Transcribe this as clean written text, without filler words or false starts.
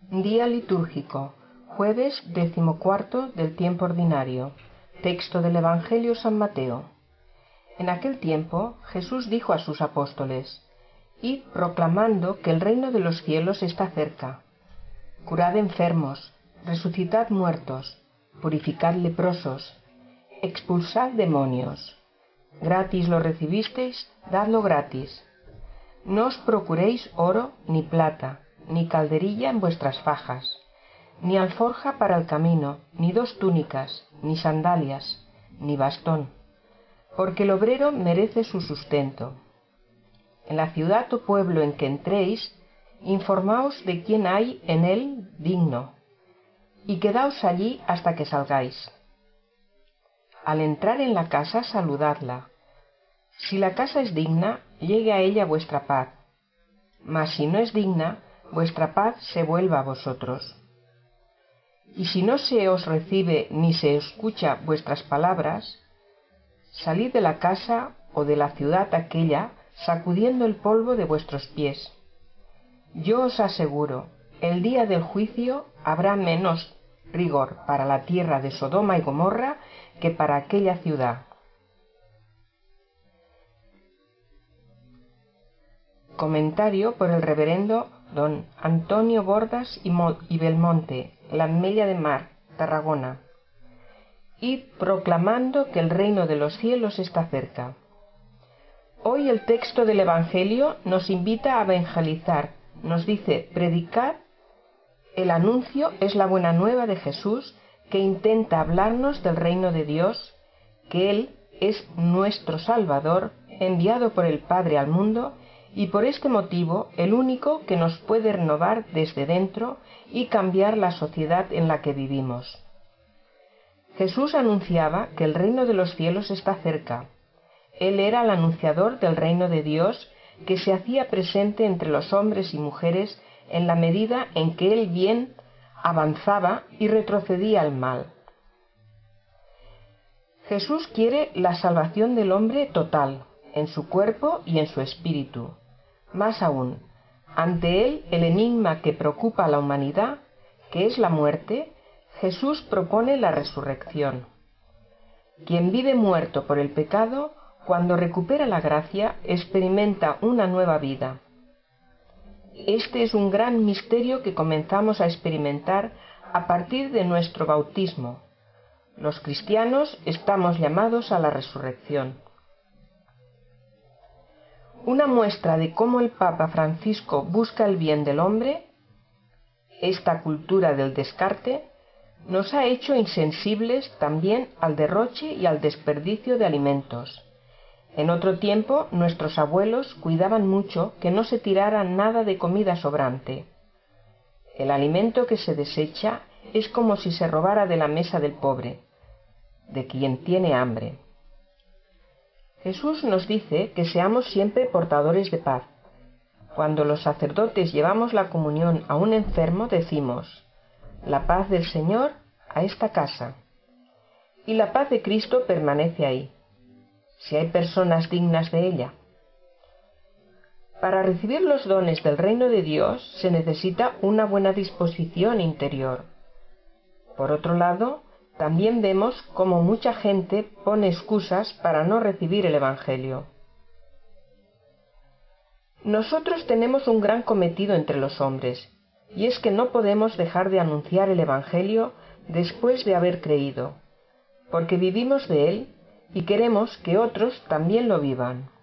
Día litúrgico, jueves 14 del tiempo ordinario. Texto del Evangelio San Mateo. En aquel tiempo Jesús dijo a sus apóstoles: Id proclamando que el reino de los cielos está cerca. Curad enfermos, resucitad muertos, purificad leprosos, expulsad demonios. Gratis lo recibisteis, dadlo gratis. No os procuréis oro ni plata, ni calderilla en vuestras fajas, ni alforja para el camino, ni 2 túnicas, ni sandalias, ni bastón, porque el obrero merece su sustento. En la ciudad o pueblo en que entréis, informaos de quién hay en él digno, y quedaos allí hasta que salgáis. Al entrar en la casa, saludadla. Si la casa es digna, llegue a ella vuestra paz, mas si no es digna, vuestra paz se vuelva a vosotros. Y si no se os recibe ni se escucha vuestras palabras, salid de la casa o de la ciudad aquella, sacudiendo el polvo de vuestros pies. Yo os aseguro, el día del juicio habrá menos rigor para la tierra de Sodoma y Gomorra que para aquella ciudad. Comentario por el reverendo don Antonio Bordas y Belmonte, La Mella de Mar, Tarragona. Id proclamando que el reino de los cielos está cerca. Hoy el texto del Evangelio nos invita a evangelizar, nos dice: predicad. El anuncio es la buena nueva de Jesús, que intenta hablarnos del reino de Dios, que Él es nuestro Salvador, enviado por el Padre al mundo, y por este motivo el único que nos puede renovar desde dentro y cambiar la sociedad en la que vivimos. Jesús anunciaba que el reino de los cielos está cerca. Él era el anunciador del reino de Dios, que se hacía presente entre los hombres y mujeres en la medida en que el bien avanzaba y retrocedía el mal. Jesús quiere la salvación del hombre total, en su cuerpo y en su espíritu. Más aún, ante él el enigma que preocupa a la humanidad, que es la muerte, Jesús propone la resurrección. Quien vive muerto por el pecado, cuando recupera la gracia, experimenta una nueva vida. Este es un gran misterio que comenzamos a experimentar a partir de nuestro bautismo. Los cristianos estamos llamados a la resurrección. Una muestra de cómo el Papa Francisco busca el bien del hombre, esta cultura del descarte, nos ha hecho insensibles también al derroche y al desperdicio de alimentos. En otro tiempo, nuestros abuelos cuidaban mucho que no se tirara nada de comida sobrante. El alimento que se desecha es como si se robara de la mesa del pobre, de quien tiene hambre. Jesús nos dice que seamos siempre portadores de paz. Cuando los sacerdotes llevamos la comunión a un enfermo, decimos: la paz del Señor a esta casa. Y la paz de Cristo permanece ahí, si hay personas dignas de ella. Para recibir los dones del reino de Dios se necesita una buena disposición interior. Por otro lado, también vemos cómo mucha gente pone excusas para no recibir el Evangelio. Nosotros tenemos un gran cometido entre los hombres, y es que no podemos dejar de anunciar el Evangelio después de haber creído, porque vivimos de él y queremos que otros también lo vivan.